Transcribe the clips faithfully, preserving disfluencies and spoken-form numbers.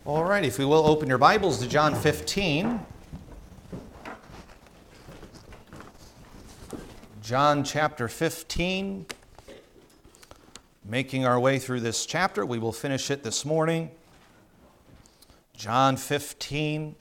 All right, if we will open your Bibles to John fifteen. John chapter fifteen. Making our way through this chapter. We will finish it this morning. John fifteen.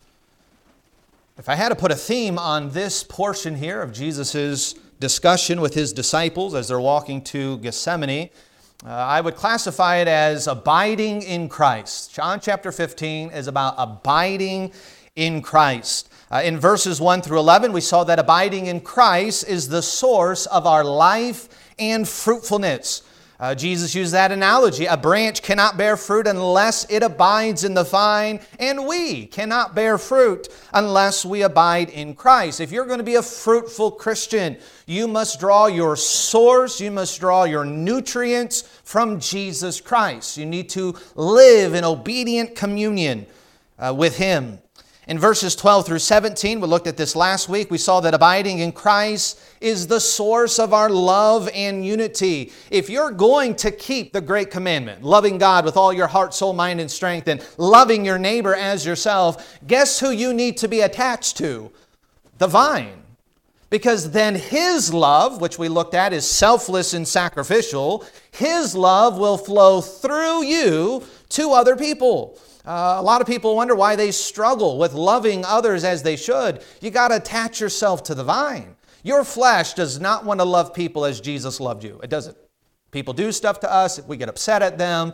If I had to put a theme on this portion here of Jesus' discussion with his disciples as they're walking to Gethsemane, Uh, I would classify it as abiding in Christ. John chapter fifteen is about abiding in Christ. Uh, in verses one through eleven, we saw that abiding in Christ is the source of our life and fruitfulness. Uh, Jesus used that analogy. A branch cannot bear fruit unless it abides in the vine, and we cannot bear fruit unless we abide in Christ. If you're going to be a fruitful Christian, you must draw your source, you must draw your nutrients from Jesus Christ. You need to live in obedient communion uh, with Him. In verses twelve through seventeen, we looked at this last week, we saw that abiding in Christ is the source of our love and unity. If you're going to keep the great commandment, loving God with all your heart, soul, mind, and strength, and loving your neighbor as yourself, guess who you need to be attached to? The vine. Because then His love, which we looked at is selfless and sacrificial, His love will flow through you to other people. Uh, a lot of people wonder why they struggle with loving others as they should. You got to attach yourself to the vine. Your flesh does not want to love people as Jesus loved you. It doesn't. People do stuff to us. We get upset at them.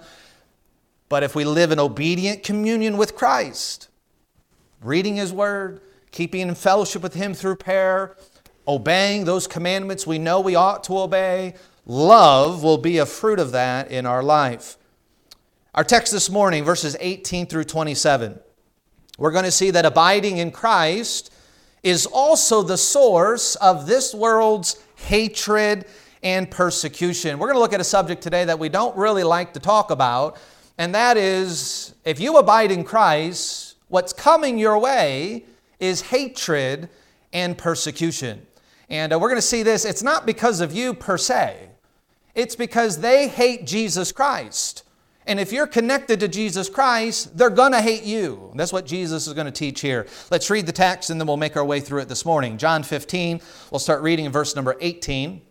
But if we live in obedient communion with Christ, reading His Word, keeping in fellowship with Him through prayer, obeying those commandments we know we ought to obey, love will be a fruit of that in our life. Our text this morning, verses eighteen through twenty-seven, we're going to see that abiding in Christ is also the source of this world's hatred and persecution. We're going to look at a subject today that we don't really like to talk about, and that is, if you abide in Christ, what's coming your way is hatred and persecution. And uh, we're going to see this, it's not because of you per se. It's because they hate Jesus Christ. And if you're connected to Jesus Christ, they're going to hate you. That's what Jesus is going to teach here. Let's read the text and then we'll make our way through it this morning. John fifteen, we'll start reading in verse number eighteen.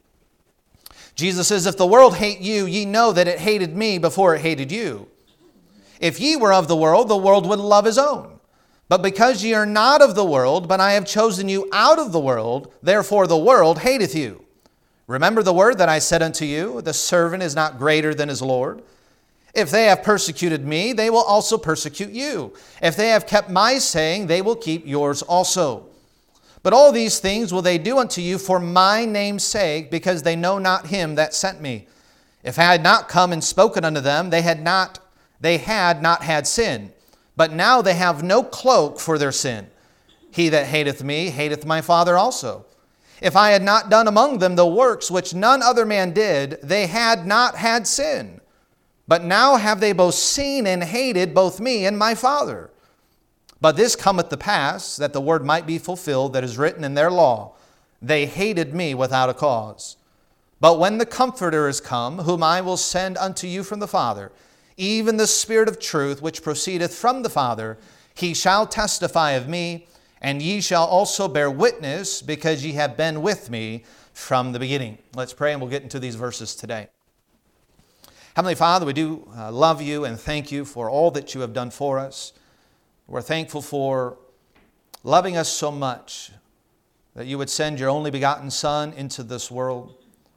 Jesus says, "If the world hate you, ye know that it hated me before it hated you. If ye were of the world, the world would love his own. But because ye are not of the world, but I have chosen you out of the world, therefore the world hateth you. Remember the word that I said unto you, the servant is not greater than his Lord. If they have persecuted me, they will also persecute you. If they have kept my saying, they will keep yours also. But all these things will they do unto you for my name's sake, because they know not him that sent me. If I had not come and spoken unto them, they had not, they had not had sin. But now they have no cloak for their sin. He that hateth me hateth my Father also. If I had not done among them the works which none other man did, they had not had sin. But now have they both seen and hated both me and my Father. But this cometh to pass, that the word might be fulfilled that is written in their law, they hated me without a cause. But when the Comforter is come, whom I will send unto you from the Father, even the Spirit of truth which proceedeth from the Father, he shall testify of me, and ye shall also bear witness, because ye have been with me from the beginning." Let's pray and we'll get into these verses today. Heavenly Father, we do uh, love you and thank you for all that you have done for us. We're thankful for loving us so much that you would send your only begotten Son into this world,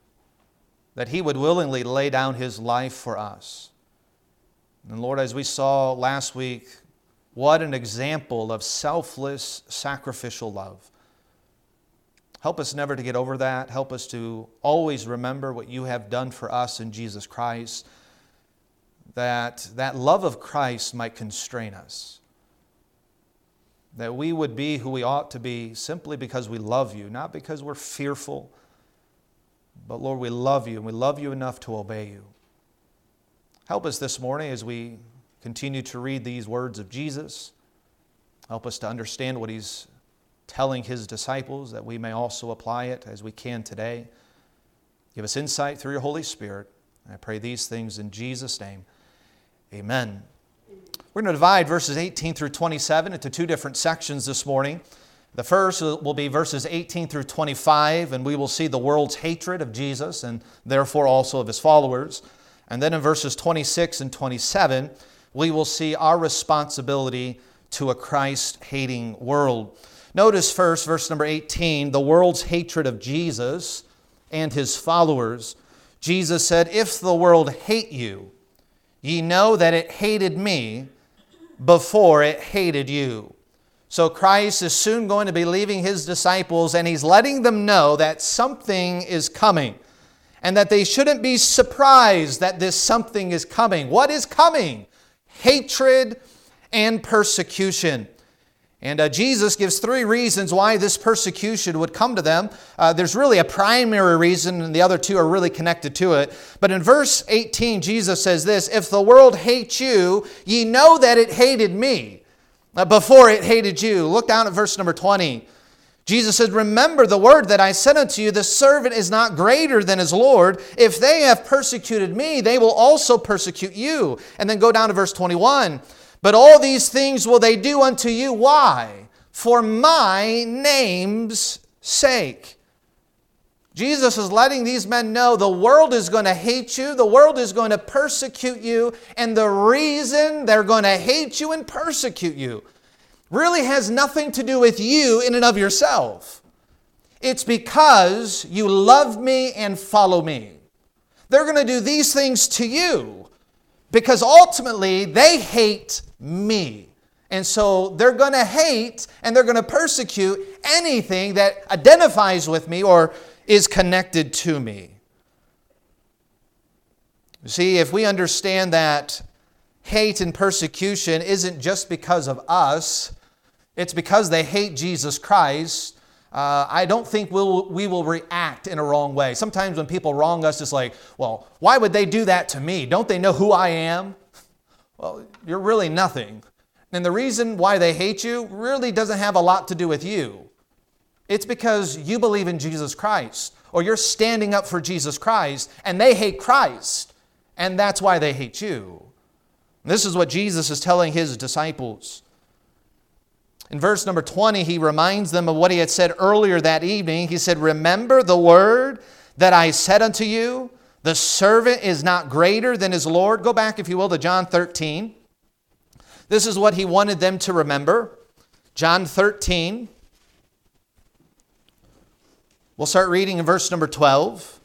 that He would willingly lay down His life for us. And Lord, as we saw last week, what an example of selfless, sacrificial love. Help us never to get over that. Help us to always remember what you have done for us in Jesus Christ, that that love of Christ might constrain us, that we would be who we ought to be simply because we love you, not because we're fearful, but Lord, we love you and we love you enough to obey you. Help us this morning as we continue to read these words of Jesus. Help us to understand what He's telling His disciples, that we may also apply it as we can today. Give us insight through your Holy Spirit. I pray these things in Jesus' name. Amen. We're going to divide verses eighteen through twenty-seven into two different sections this morning. The first will be verses eighteen through twenty-five, and we will see the world's hatred of Jesus and therefore also of his followers. And then in verses twenty-six and twenty-seven, we will see our responsibility to a Christ-hating world. Notice first, verse number eighteen, the world's hatred of Jesus and his followers. Jesus said, "If the world hate you, ye know that it hated me before it hated you." So Christ is soon going to be leaving his disciples, and he's letting them know that something is coming and that they shouldn't be surprised that this something is coming. What is coming? Hatred and persecution. And uh, Jesus gives three reasons why this persecution would come to them. Uh, there's really a primary reason, and the other two are really connected to it. But in verse eighteen, Jesus says this, "If the world hates you, ye know that it hated me uh, before it hated you." Look down at verse number twenty. Jesus said, "Remember the word that I said unto you, the servant is not greater than his Lord. If they have persecuted me, they will also persecute you." And then go down to verse twenty-one. "But all these things will they do unto you." Why? "For my name's sake." Jesus is letting these men know the world is going to hate you, the world is going to persecute you, and the reason they're going to hate you and persecute you really has nothing to do with you in and of yourself. It's because you love me and follow me. They're going to do these things to you because ultimately they hate me. And so they're going to hate and they're going to persecute anything that identifies with me or is connected to me. You see, if we understand that hate and persecution isn't just because of us, it's because they hate Jesus Christ, uh, I don't think we'll, we will react in a wrong way. Sometimes when people wrong us, it's like, well, why would they do that to me? Don't they know who I am? Well, you're really nothing. And the reason why they hate you really doesn't have a lot to do with you. It's because you believe in Jesus Christ, or you're standing up for Jesus Christ, and they hate Christ, and that's why they hate you. And this is what Jesus is telling his disciples. In verse number twenty, he reminds them of what he had said earlier that evening. He said, "Remember the word that I said unto you, the servant is not greater than his Lord." Go back, if you will, to John thirteen. This is what he wanted them to remember. John thirteen. We'll start reading in verse number twelve.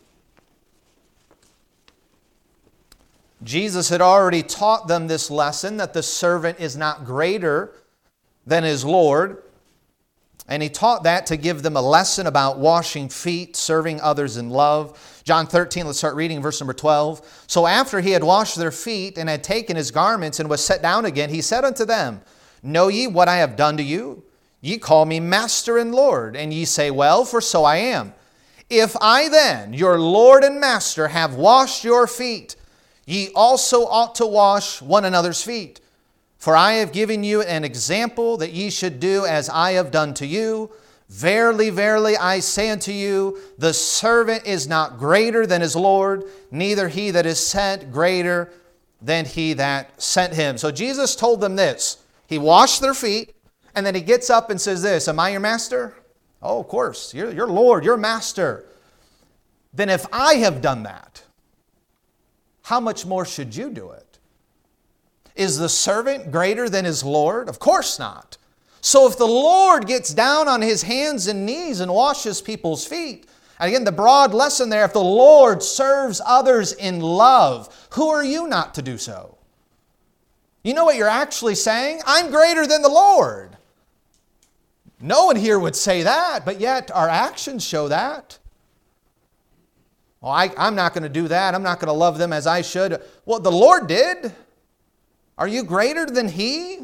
Jesus had already taught them this lesson, that the servant is not greater than his Lord. And he taught that to give them a lesson about washing feet, serving others in love. John thirteen, let's start reading verse number twelve. "So after he had washed their feet and had taken his garments and was set down again, he said unto them, Know ye what I have done to you? Ye call me Master and Lord, and ye say, Well, for so I am. If I then, your Lord and Master, have washed your feet, ye also ought to wash one another's feet. For I have given you an example that ye should do as I have done to you. Verily, verily, I say unto you, the servant is not greater than his Lord, neither he that is sent greater than he that sent him." So Jesus told them this. He washed their feet, and then he gets up and says this, "Am I your master?" "Oh, of course, you're your Lord, your master." "Then if I have done that, how much more should you do it? Is the servant greater than his Lord? Of course not. So if the Lord gets down on his hands and knees and washes people's feet," and again, the broad lesson there, if the Lord serves others in love, who are you not to do so? You know what you're actually saying? I'm greater than the Lord. No one here would say that, but yet our actions show that. Well, I, I'm not going to do that. I'm not going to love them as I should. Well, the Lord did. Are you greater than He?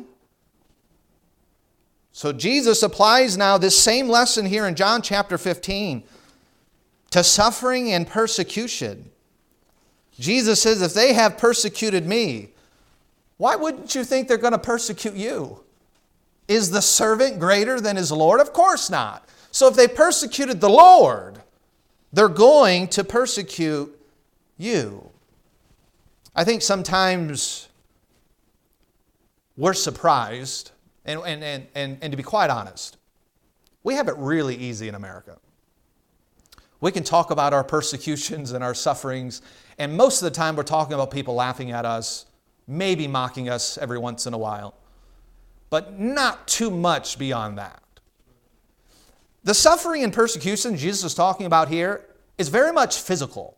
So Jesus applies now this same lesson here in John chapter fifteen to suffering and persecution. Jesus says, if they have persecuted me, why wouldn't you think they're going to persecute you? Is the servant greater than his Lord? Of course not. So if they persecuted the Lord, they're going to persecute you. I think sometimes we're surprised, and, and, and, and, and to be quite honest, we have it really easy in America. We can talk about our persecutions and our sufferings, and most of the time we're talking about people laughing at us, maybe mocking us every once in a while, but not too much beyond that. The suffering and persecution Jesus is talking about here is very much physical.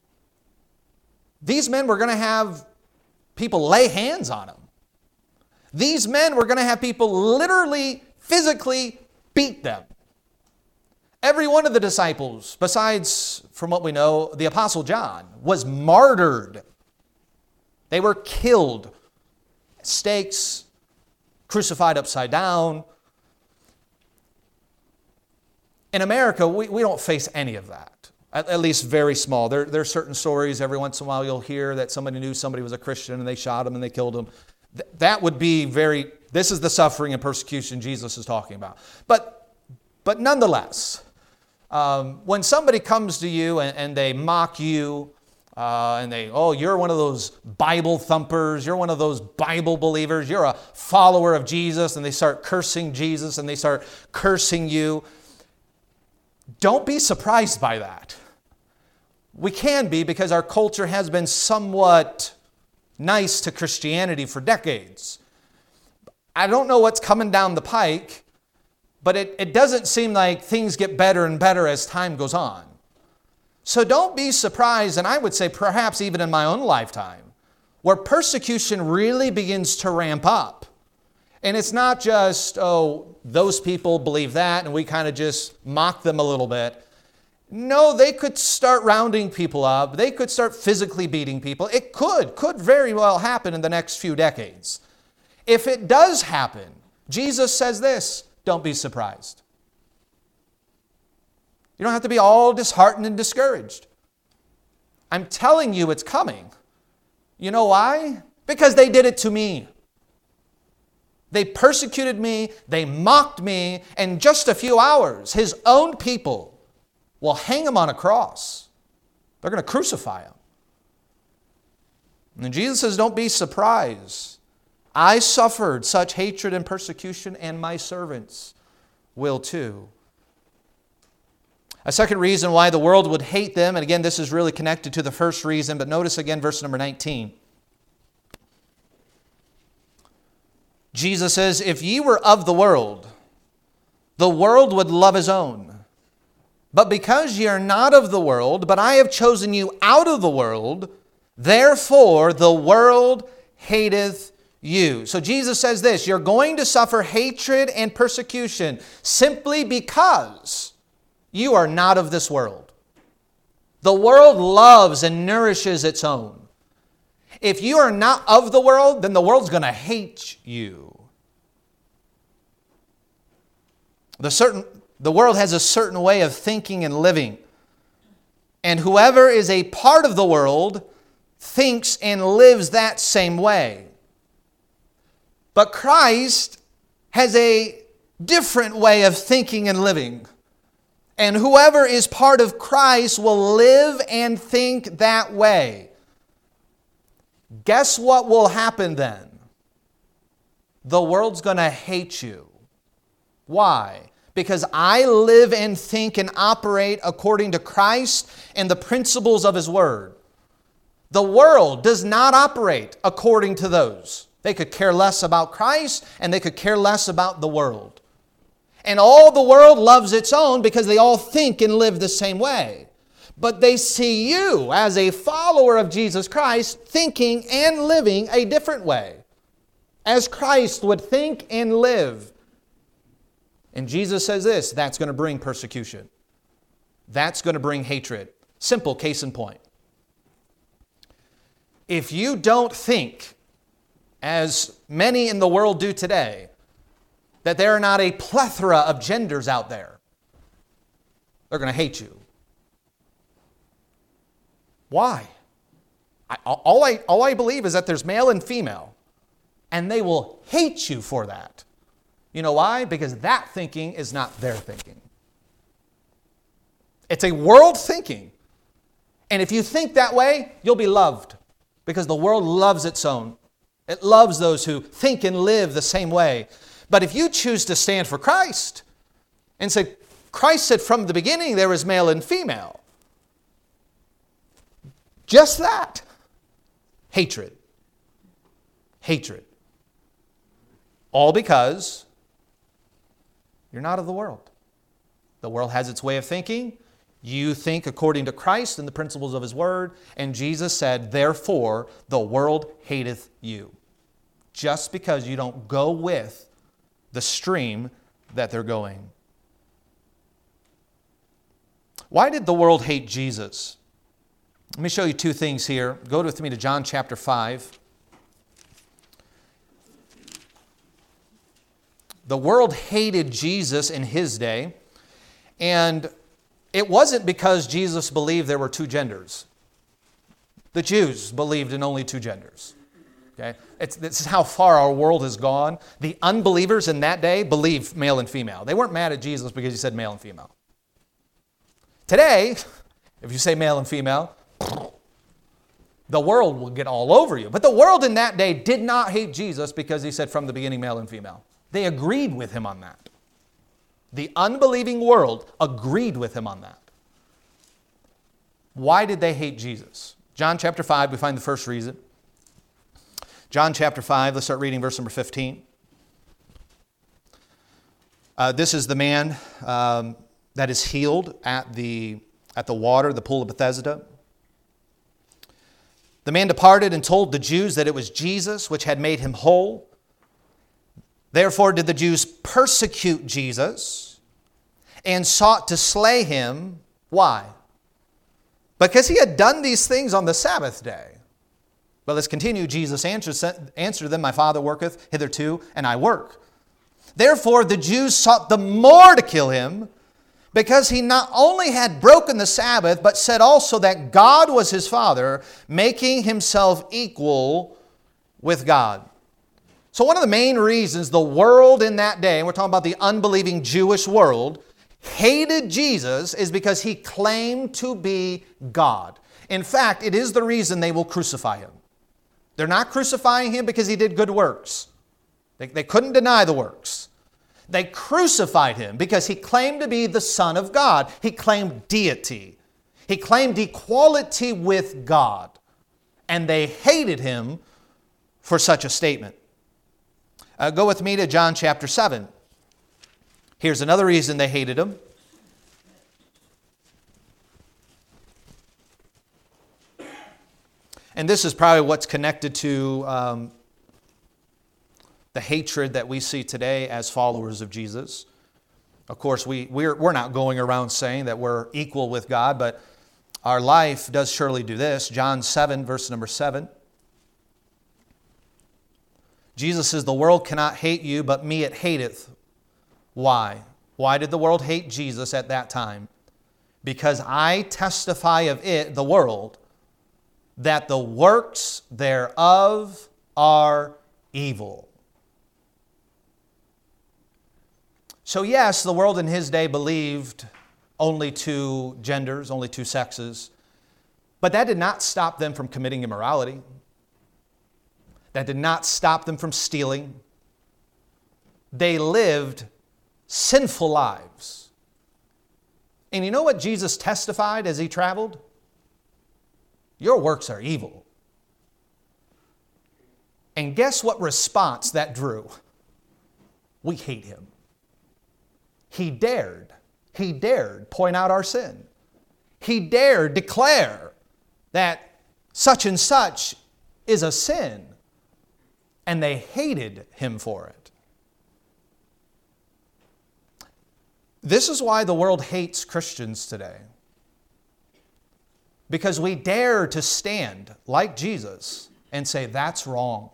These men were going to have people lay hands on them. These men were going to have people literally, physically beat them. Every one of the disciples, besides, from what we know, the Apostle John, was martyred. They were killed. Stakes, crucified upside down. In America, we, we don't face any of that, at, at least very small. There, there are certain stories every once in a while you'll hear that somebody knew somebody was a Christian and they shot him and they killed him. Th- that would be very, this is the suffering and persecution Jesus is talking about. But, but nonetheless, um, when somebody comes to you and, and they mock you, Uh, and they, oh, you're one of those Bible thumpers. You're one of those Bible believers. You're a follower of Jesus. And they start cursing Jesus and they start cursing you. Don't be surprised by that. We can be, because our culture has been somewhat nice to Christianity for decades. I don't know what's coming down the pike, but it, it doesn't seem like things get better and better as time goes on. So don't be surprised, and I would say perhaps even in my own lifetime, where persecution really begins to ramp up. And it's not just, oh, those people believe that, and we kind of just mock them a little bit. No, they could start rounding people up. They could start physically beating people. It could, could very well happen in the next few decades. If it does happen, Jesus says this, don't be surprised. You don't have to be all disheartened and discouraged. I'm telling you it's coming. You know why? Because they did it to me. They persecuted me, they mocked me, and in just a few hours, his own people will hang him on a cross. They're going to crucify him. And Jesus says, don't be surprised. I suffered such hatred and persecution, and my servants will too. A second reason why the world would hate them, and again, this is really connected to the first reason, but notice again verse number nineteen. Jesus says, if ye were of the world, the world would love his own. But because ye are not of the world, but I have chosen you out of the world, therefore the world hateth you. So Jesus says this, you're going to suffer hatred and persecution simply because you are not of this world. The world loves and nourishes its own. If you are not of the world, then the world's going to hate you. The certain, the world has a certain way of thinking and living. And whoever is a part of the world thinks and lives that same way. But Christ has a different way of thinking and living. And whoever is part of Christ will live and think that way. Guess what will happen then? The world's going to hate you. Why? Because I live and think and operate according to Christ and the principles of His Word. The world does not operate according to those. They could care less about Christ and they could care less about the world. And all the world loves its own because they all think and live the same way. But they see you as a follower of Jesus Christ thinking and living a different way, as Christ would think and live. And Jesus says this, that's going to bring persecution. That's going to bring hatred. Simple case in point. If you don't think, as many in the world do today, that there are not a plethora of genders out there, they're going to hate you. Why? I, all, I, all I believe is that there's male and female, and they will hate you for that. You know why? Because that thinking is not their thinking. It's a world thinking. And if you think that way, you'll be loved, because the world loves its own. It loves those who think and live the same way. But if you choose to stand for Christ and say, Christ said from the beginning there was male and female. Just that. Hatred. Hatred. All because you're not of the world. The world has its way of thinking. You think according to Christ and the principles of His Word. And Jesus said, therefore, the world hateth you. Just because you don't go with the stream that they're going. Why did the world hate Jesus? Let me show you two things here. Go with me to John chapter five. The world hated Jesus in His day, and it wasn't because Jesus believed there were two genders. The Jews believed in only two genders. Okay? It's, this is how far our world has gone. The unbelievers in that day believed male and female. They weren't mad at Jesus because He said male and female. Today, if you say male and female, the world will get all over you. But the world in that day did not hate Jesus because He said from the beginning male and female. They agreed with Him on that. The unbelieving world agreed with Him on that. Why did they hate Jesus? John chapter five, we find the first reason. John chapter five, let's start reading verse number fifteen. Uh, this is the man um, that is healed at the, at the water, the pool of Bethesda. The man departed and told the Jews that it was Jesus which had made him whole. Therefore did the Jews persecute Jesus and sought to slay Him. Why? Because He had done these things on the Sabbath day. But let's continue. Jesus answered, answered them, my Father worketh hitherto, and I work. Therefore the Jews sought the more to kill Him, because He not only had broken the Sabbath, but said also that God was His Father, making Himself equal with God. So one of the main reasons the world in that day, and we're talking about the unbelieving Jewish world, hated Jesus is because He claimed to be God. In fact, it is the reason they will crucify Him. They're not crucifying Him because He did good works. They, they couldn't deny the works. They crucified Him because He claimed to be the Son of God. He claimed deity. He claimed equality with God. And they hated Him for such a statement. Uh, go with me to John chapter seven. Here's another reason they hated Him. And this is probably what's connected to um, the hatred that we see today as followers of Jesus. Of course, we, we're, we're not going around saying that we're equal with God, but our life does surely do this. John seven, verse number seven. Jesus says, the world cannot hate you, but me it hateth. Why? Why did the world hate Jesus at that time? Because I testify of it, the world, that the works thereof are evil. So yes, the world in His day believed only two genders, only two sexes, but that did not stop them from committing immorality. That did not stop them from stealing. They lived sinful lives. And you know what Jesus testified as He traveled? Your works are evil. And guess what response that drew? We hate Him. He dared, He dared point out our sin. He dared declare that such and such is a sin. And they hated Him for it. This is why the world hates Christians today. Because we dare to stand like Jesus and say, that's wrong.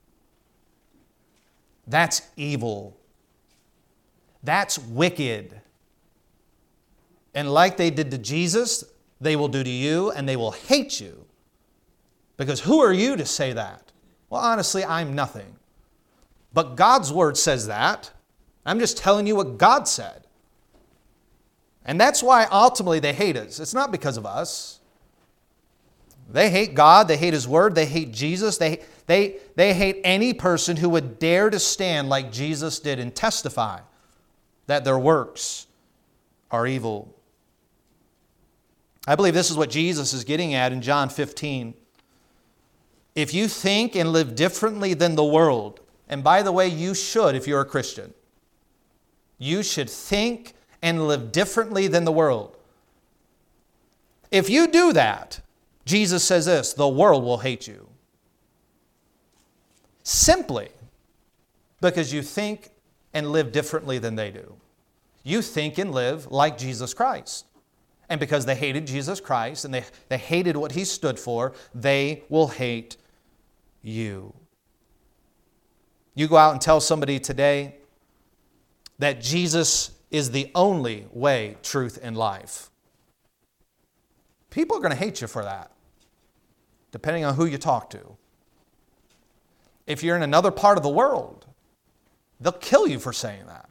That's evil. That's wicked. And like they did to Jesus, they will do to you, and they will hate you. Because who are you to say that? Well, honestly, I'm nothing. But God's Word says that. I'm just telling you what God said. And that's why ultimately they hate us. It's not because of us. They hate God, they hate His Word, they hate Jesus, they, they, they hate any person who would dare to stand like Jesus did and testify that their works are evil. I believe this is what Jesus is getting at in John fifteen. If you think and live differently than the world, and by the way, you should if you're a Christian. You should think and live differently than the world. If you do that, Jesus says this, the world will hate you. Simply because you think and live differently than they do. You think and live like Jesus Christ. And because they hated Jesus Christ and they, they hated what He stood for, they will hate you. You go out and tell somebody today that Jesus is the only way, truth, and life. People are going to hate you for that, depending on who you talk to. If you're in another part of the world, they'll kill you for saying that.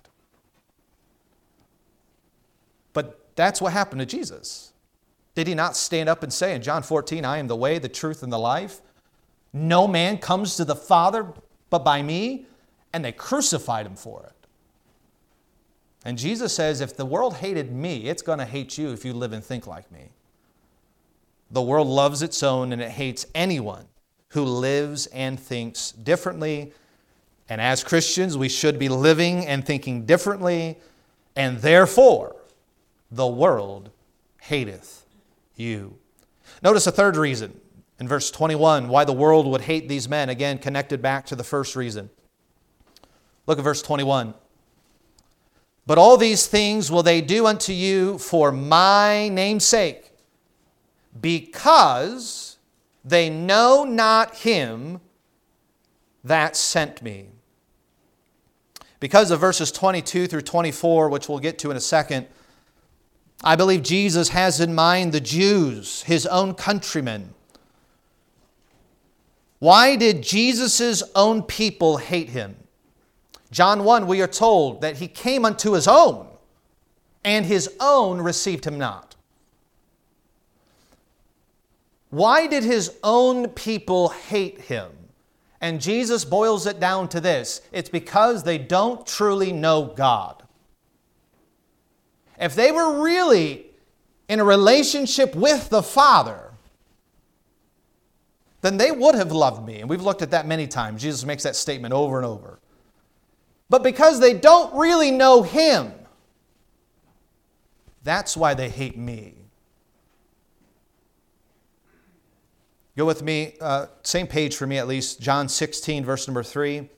But that's what happened to Jesus. Did He not stand up and say in John fourteen, I am the way, the truth, and the life? No man comes to the Father but by me. And they crucified Him for it. And Jesus says, if the world hated me, it's going to hate you if you live and think like me. The world loves its own and it hates anyone who lives and thinks differently. And as Christians, we should be living and thinking differently. And therefore, the world hateth you. Notice a third reason in verse twenty-one, why the world would hate these men. Again, connected back to the first reason. Look at verse twenty-one. But all these things will they do unto you for my name's sake, because they know not Him that sent me. Because of verses twenty-two through twenty-four, which we'll get to in a second, I believe Jesus has in mind the Jews, His own countrymen. Why did Jesus' own people hate Him? John one, we are told that He came unto His own, and His own received Him not. Why did His own people hate Him? And Jesus boils it down to this. It's because they don't truly know God. If they were really in a relationship with the Father, then they would have loved me. And we've looked at that many times. Jesus makes that statement over and over. But because they don't really know Him, that's why they hate me. Go with me, uh, same page for me at least, John sixteen, verse number three.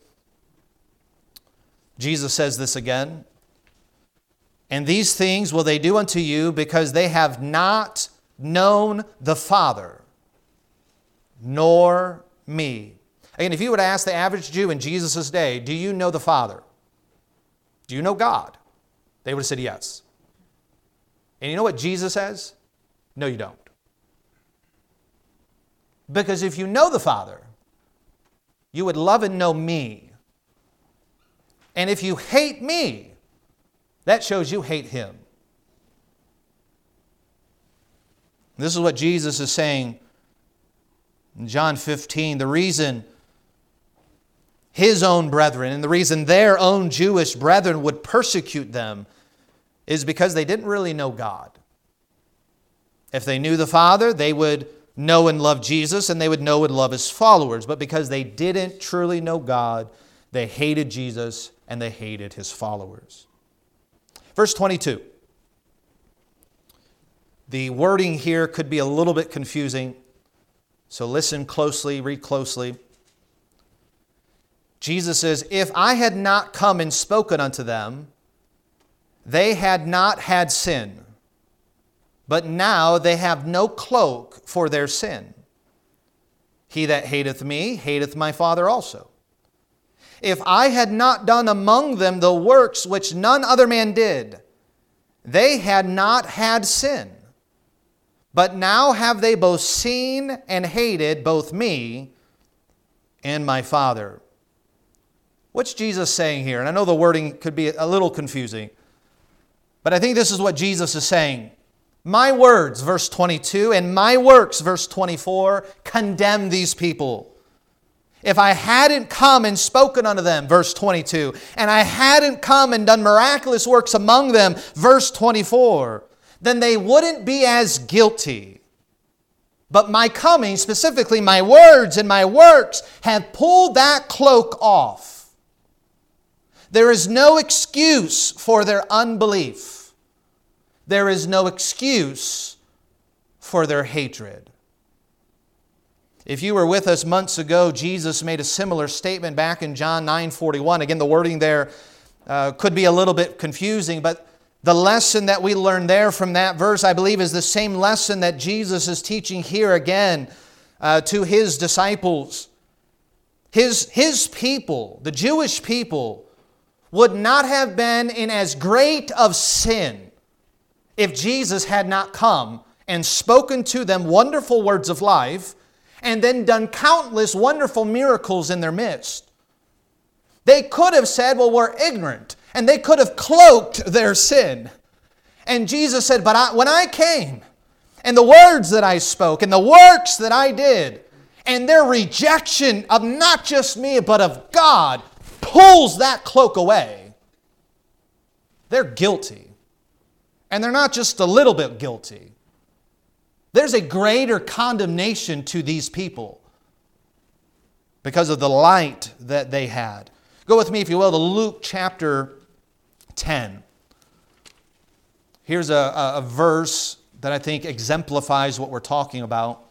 Jesus says this again. And these things will they do unto you because they have not known the Father, nor me. Again, if you would ask the average Jew in Jesus' day, do you know the Father? Do you know God? They would have said yes. And you know what Jesus says? No, you don't. Because if you know the Father, you would love and know me. And if you hate me, that shows you hate Him. This is what Jesus is saying in John fifteen. The reason His own brethren and the reason their own Jewish brethren would persecute them is because they didn't really know God. If they knew the Father, they would know and love Jesus, and they would know and love His followers. But because they didn't truly know God, they hated Jesus and they hated His followers. Verse twenty-two. The wording here could be a little bit confusing, so listen closely, read closely. Jesus says, if I had not come and spoken unto them, they had not had sin. But now they have no cloak for their sin. He that hateth me, hateth my Father also. If I had not done among them the works which none other man did, they had not had sin. But now have they both seen and hated both me and my Father. What's Jesus saying here? And I know the wording could be a little confusing, but I think this is what Jesus is saying. My words, verse twenty-two, and my works, verse twenty-four, condemn these people. If I hadn't come and spoken unto them, verse twenty-two, and I hadn't come and done miraculous works among them, verse twenty-four, then they wouldn't be as guilty. But my coming, specifically my words and my works, have pulled that cloak off. There is no excuse for their unbelief. There is no excuse for their hatred. If you were with us months ago, Jesus made a similar statement back in John nine forty-one. Again, the wording there uh, could be a little bit confusing, but the lesson that we learn there from that verse, I believe, is the same lesson that Jesus is teaching here again uh, to His disciples. His, his people, the Jewish people, would not have been in as great of sin if Jesus had not come and spoken to them wonderful words of life and then done countless wonderful miracles in their midst. They could have said, well, we're ignorant, and they could have cloaked their sin. And Jesus said, but I, when I came, and the words that I spoke, and the works that I did, and their rejection of not just me, but of God, pulls that cloak away, they're guilty. And they're not just a little bit guilty. There's a greater condemnation to these people because of the light that they had. Go with me, if you will, to Luke chapter ten. Here's a, a verse that I think exemplifies what we're talking about.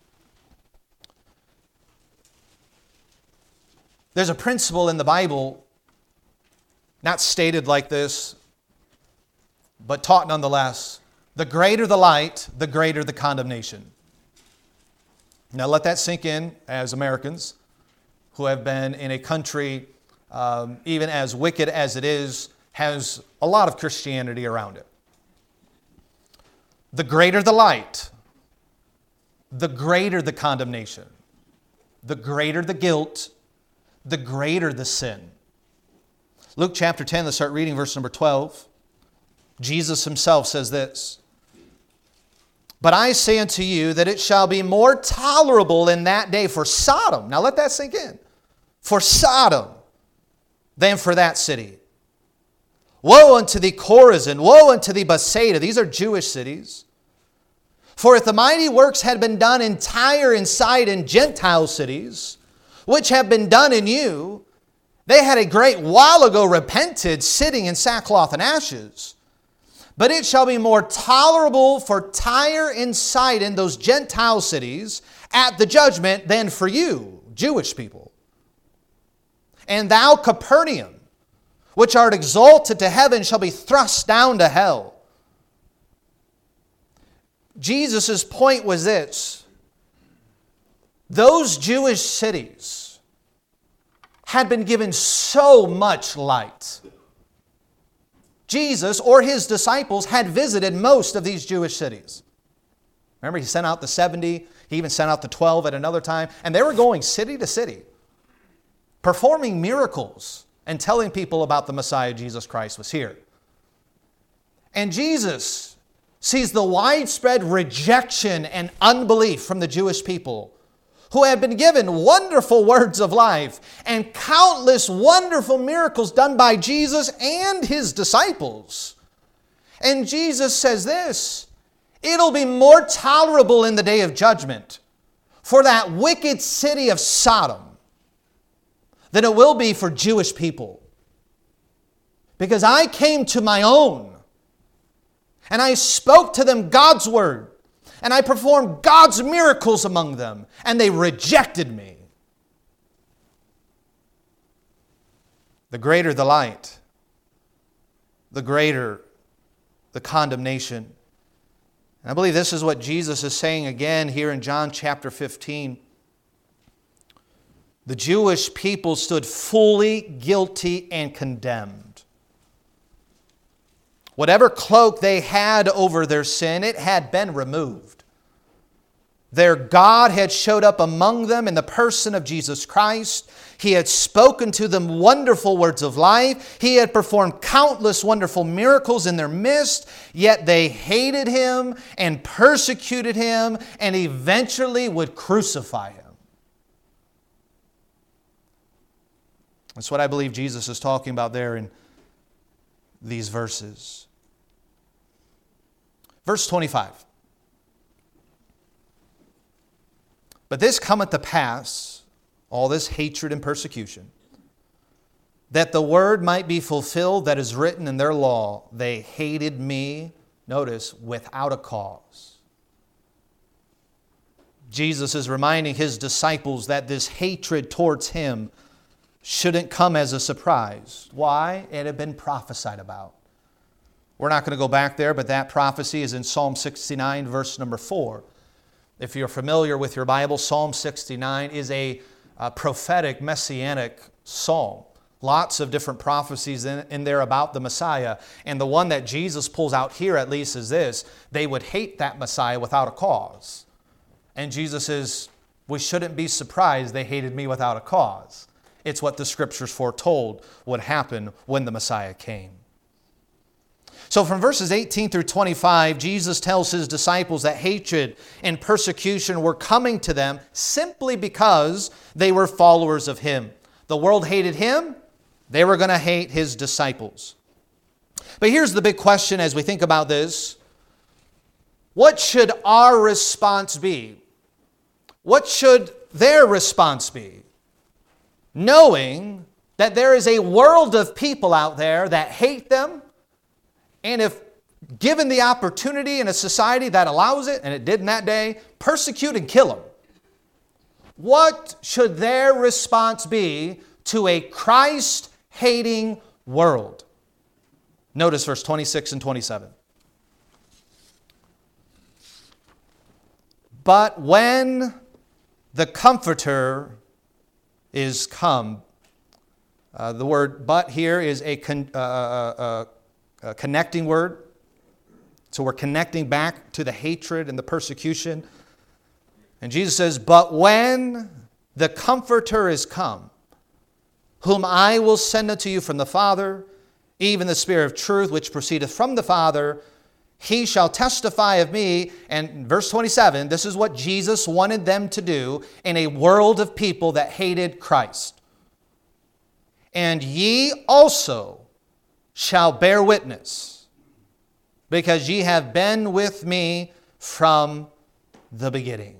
There's a principle in the Bible, not stated like this, but taught nonetheless. The greater the light, the greater the condemnation. Now let that sink in as Americans who have been in a country, um, even as wicked as it is, has a lot of Christianity around it. The greater the light, the greater the condemnation. The greater the guilt, the greater the sin. Luke chapter ten, let's start reading verse number twelve. Jesus Himself says this, but I say unto you that it shall be more tolerable in that day for Sodom, now let that sink in, for Sodom than for that city. Woe unto thee, Chorazin! Woe unto thee, Bethsaida! These are Jewish cities. For if the mighty works had been done in Tyre and Sidon, Gentile cities, which have been done in you, they had a great while ago repented, sitting in sackcloth and ashes. But it shall be more tolerable for Tyre and Sidon, those Gentile cities, at the judgment than for you, Jewish people. And thou, Capernaum, which art exalted to heaven, shall be thrust down to hell. Jesus' point was this. Those Jewish cities had been given so much light. Jesus or His disciples had visited most of these Jewish cities. Remember, He sent out the seventy. He even sent out the twelve at another time. And they were going city to city, performing miracles and telling people about the Messiah, Jesus Christ, was here. And Jesus sees the widespread rejection and unbelief from the Jewish people who have been given wonderful words of life and countless wonderful miracles done by Jesus and His disciples. And Jesus says this, it'll be more tolerable in the day of judgment for that wicked city of Sodom than it will be for Jewish people. Because I came to my own, and I spoke to them God's word, and I performed God's miracles among them, and they rejected me. The greater the light, the greater the condemnation. And I believe this is what Jesus is saying again here in John chapter fifteen. The Jewish people stood fully guilty and condemned. Whatever cloak they had over their sin, it had been removed. Their God had showed up among them in the person of Jesus Christ. He had spoken to them wonderful words of life. He had performed countless wonderful miracles in their midst, yet they hated Him and persecuted Him and eventually would crucify Him. That's what I believe Jesus is talking about there in these verses. Verse twenty-five. But this cometh to pass, all this hatred and persecution, that the word might be fulfilled that is written in their law. They hated me, notice, without a cause. Jesus is reminding His disciples that this hatred towards Him shouldn't come as a surprise. Why? It had been prophesied about. We're not going to go back there, but that prophecy is in Psalm sixty-nine, verse number four. If you're familiar with your Bible, Psalm sixty-nine is a, a prophetic, messianic psalm. Lots of different prophecies in, in there about the Messiah. And the one that Jesus pulls out here at least is this: they would hate that Messiah without a cause. And Jesus says, we shouldn't be surprised they hated me without a cause. It's what the Scriptures foretold would happen when the Messiah came. So from verses eighteen through twenty-five, Jesus tells His disciples that hatred and persecution were coming to them simply because they were followers of Him. The world hated Him. They were going to hate His disciples. But here's the big question as we think about this. What should our response be? What should their response be? Knowing that there is a world of people out there that hate them, and if given the opportunity in a society that allows it, and it did in that day, persecute and kill them. What should their response be to a Christ-hating world? Notice verse twenty-six and twenty-seven. But when the Comforter is come, uh, the word but here is a con, uh, uh, uh, A connecting word. So we're connecting back to the hatred and the persecution. And Jesus says, but when the Comforter is come, whom I will send unto you from the Father, even the Spirit of truth, which proceedeth from the Father, He shall testify of me. And verse twenty-seven, this is what Jesus wanted them to do in a world of people that hated Christ. And ye also shall bear witness, because ye have been with me from the beginning.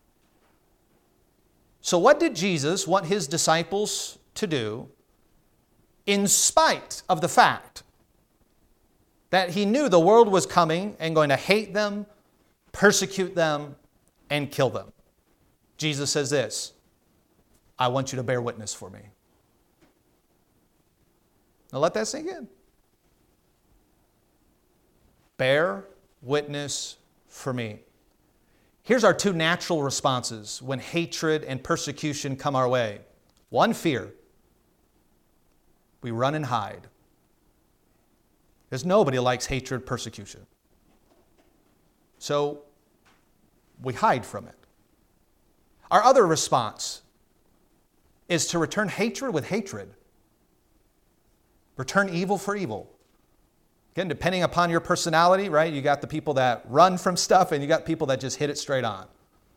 So what did Jesus want His disciples to do in spite of the fact that He knew the world was coming and going to hate them, persecute them, and kill them? Jesus says this: I want you to bear witness for me. Now let that sink in. Bear witness for me. Here's our two natural responses when hatred and persecution come our way. One, fear. We run and hide. Because nobody likes hatred, persecution. So we hide from it. Our other response is to return hatred with hatred. Return evil for evil. Again, depending upon your personality, right? You got the people that run from stuff and you got people that just hit it straight on.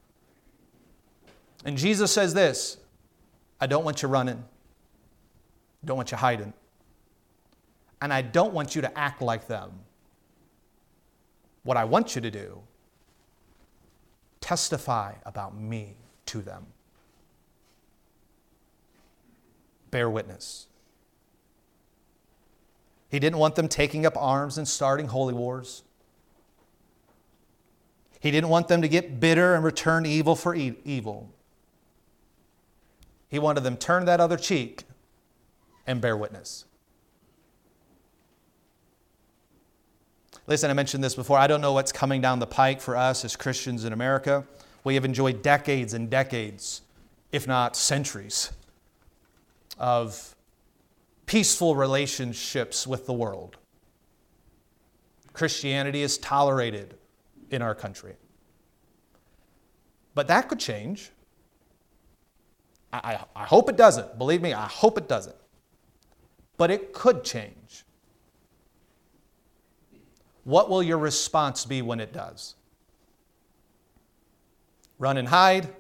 And Jesus says this: I don't want you running. I don't want you hiding. And I don't want you to act like them. What I want you to do, testify about me to them. Bear witness. He didn't want them taking up arms and starting holy wars. He didn't want them to get bitter and return evil for e- evil. He wanted them to turn that other cheek and bear witness. Listen, I mentioned this before. I don't know what's coming down the pike for us as Christians in America. We have enjoyed decades and decades, if not centuries, of peaceful relationships with the world. Christianity is tolerated in our country. But that could change. I, I, I hope it doesn't. Believe me, I hope it doesn't. But it could change. What will your response be when it does? Run and hide?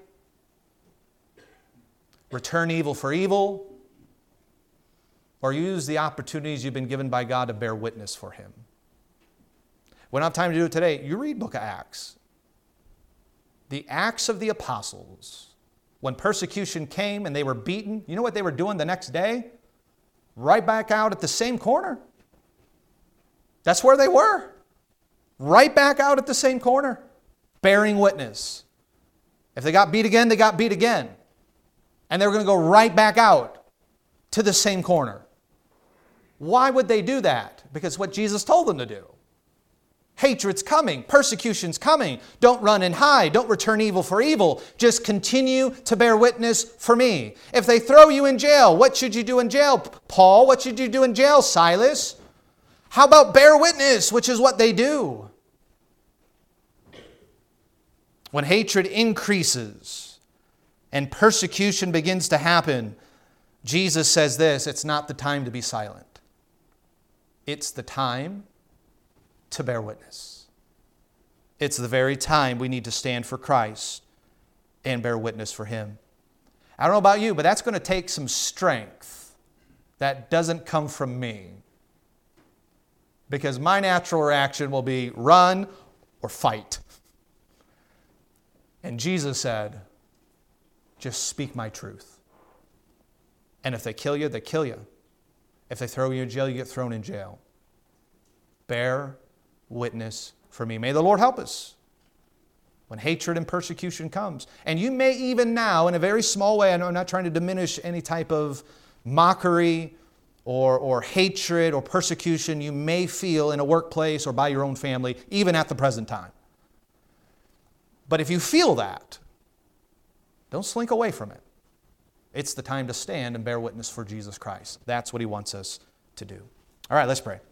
Return evil for evil? Or use the opportunities you've been given by God to bear witness for Him? We don't have time to do it today. You read book of Acts. The Acts of the Apostles, when persecution came and they were beaten, you know what they were doing the next day? Right back out at the same corner. That's where they were. Right back out at the same corner, bearing witness. If they got beat again, they got beat again. And they were going to go right back out to the same corner. Why would they do that? Because what Jesus told them to do. Hatred's coming. Persecution's coming. Don't run and hide. Don't return evil for evil. Just continue to bear witness for me. If they throw you in jail, what should you do in jail, Paul? What should you do in jail, Silas? How about bear witness, which is what they do? When hatred increases and persecution begins to happen, Jesus says this, it's not the time to be silent. It's the time to bear witness. It's the very time we need to stand for Christ and bear witness for Him. I don't know about you, but that's going to take some strength that doesn't come from me. Because my natural reaction will be run or fight. And Jesus said, just speak my truth. And if they kill you, they kill you. If they throw you in jail, you get thrown in jail. Bear witness for me. May the Lord help us when hatred and persecution comes. And you may even now, in a very small way, I know I'm not trying to diminish any type of mockery or, or hatred or persecution you may feel in a workplace or by your own family, even at the present time. But if you feel that, don't slink away from it. It's the time to stand and bear witness for Jesus Christ. That's what He wants us to do. All right, let's pray.